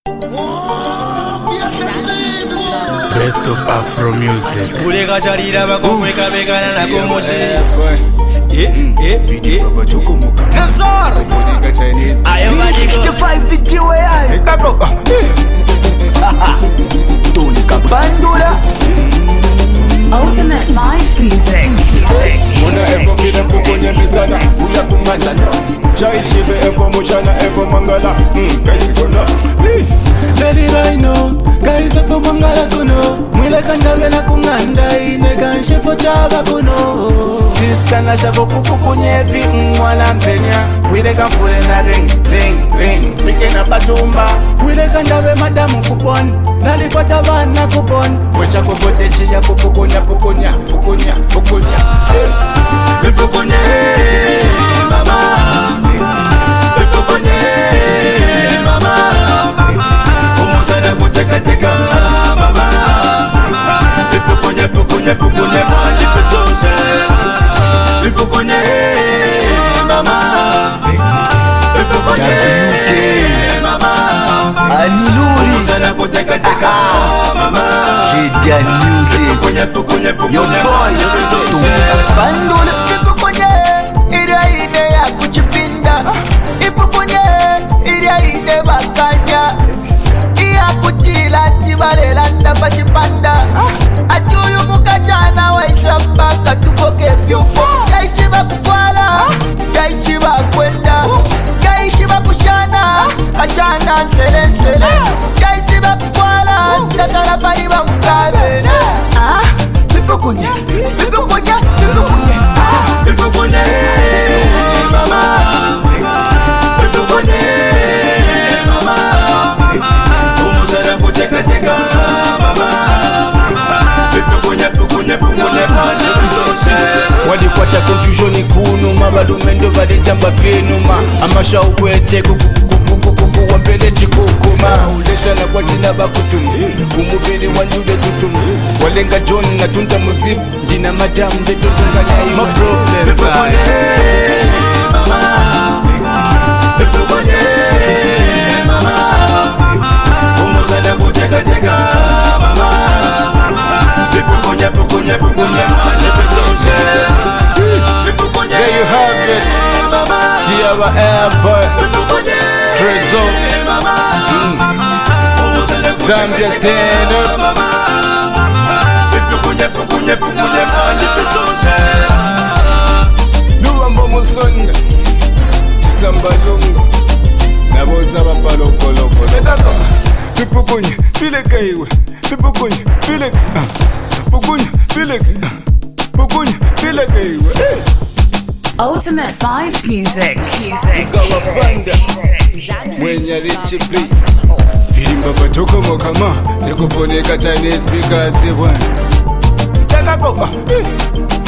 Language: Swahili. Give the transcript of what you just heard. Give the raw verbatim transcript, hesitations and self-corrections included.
Best of Afro music. Kureka charira bakomweka bekana na komoshi. Eh, eh, Baba Chukumuka. Tesor. Kureka Chinese. Ayo sixty-five video AI. Kako. Tony Kabandura. Ultimate Vibes Music. Mona evo kile kukonya misana. Uya kumandana. Chai chibe evo mushana evo mangala. Hmm, kaisi kono. Lady Rhino, guys evo mangala kuno. Mwile kandabe na kunganda ine kanshefo chaba kuno. Sister na shavo kukukunyevi mwana mpenya. Mwile kamfule na ring, ring, ring. Pike na batumba. Mwile kandabe madamu kupon. Nalipata vana kupon. Mwisha kubote chia kukukunya, kukunya, kukunya, kukunya. Vipukunye mama. Vipukunye mama. Umusana kuteka teka mama. Vipukunye pukunye pukunye mali pesoshe. Vipukunye mama. Vipukunye mama. Aniluri. Umusana kuteka teka mama. Lydia Music. Vipukunye pukunye pukunye Yo boy. mali pesoshe. Tony Kabandura. Ipukunye. Ira ine ya kuchipinda. Ipukunye. Ira ine bakanya. Iya kuchila tibalela ndapa chipanda. Achuyu mukajana wa ishamba katupoke vyupo. Yaishi bakufala. Yaishi bakwenda. Yaishi bakushana. Ashana nsele nsele. Yaishi bakufala. Tatala pali ba mukabe. Ah, vipukunye. Vipukunye. Vipukunye. Ah. Vipukunye mama. Vipukunye mama. Umusana kuteka teka mama. Vipukunye pukunye pukunye mali pesoshe. Walikwata confusion ikunu mabalumendo valejamba vyenuma amasha ukwete kukukukukukuku wambele chikukuma uleshana kwa tina bakutunu umubili wanyule tutumu walenga John na tunda muzimu ndina madam ndetotunganya ima problems Vipukunye mama. Vipukunye mama. Umusana kuteka teka mama. Vipukunye pukunye pukunye mali pesoshe. Vipukunye There you have it. mama. Tiawa Airport Vipukunye Trezo mama. Umusana kuteka Zambia stand up. mama. Vipukunye pukunye pukunye mali pesoshe. Luwambo musonga. Chisamba lunga. Naboza bapalokoloko. Lekako. Pipukunye, pileke iwe. Pipukunye, pileke. Pukunye, pileke. Pukunye, pileke iwe. Ultimate Vibes Music. Music. Gawapanda. Mwenya richi please. Virimba patoko mokama. Sikufoneka Chinese speakers. Tekako.